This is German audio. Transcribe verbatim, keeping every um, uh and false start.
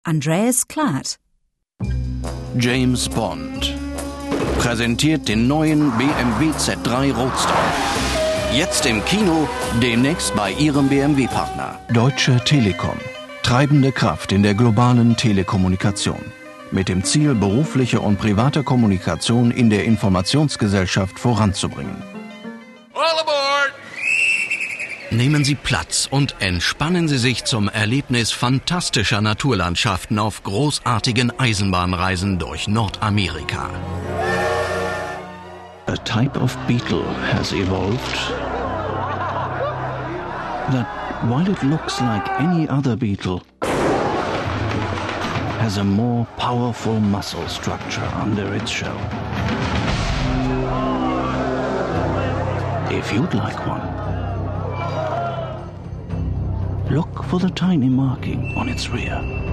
Andreas Klatt. James Bond präsentiert den neuen B M W Z drei Roadster. Jetzt im Kino, demnächst bei Ihrem B M W-Partner. Deutsche Telekom. Treibende Kraft in der globalen Telekommunikation. Mit dem Ziel, berufliche und private Kommunikation in der Informationsgesellschaft voranzubringen. All aboard! Nehmen Sie Platz und entspannen Sie sich zum Erlebnis fantastischer Naturlandschaften auf großartigen Eisenbahnreisen durch Nordamerika. A type of beetle has evolved that, while it looks like any other beetle, has a more powerful muscle structure under its shell. If you'd like one, look for the tiny marking on its rear.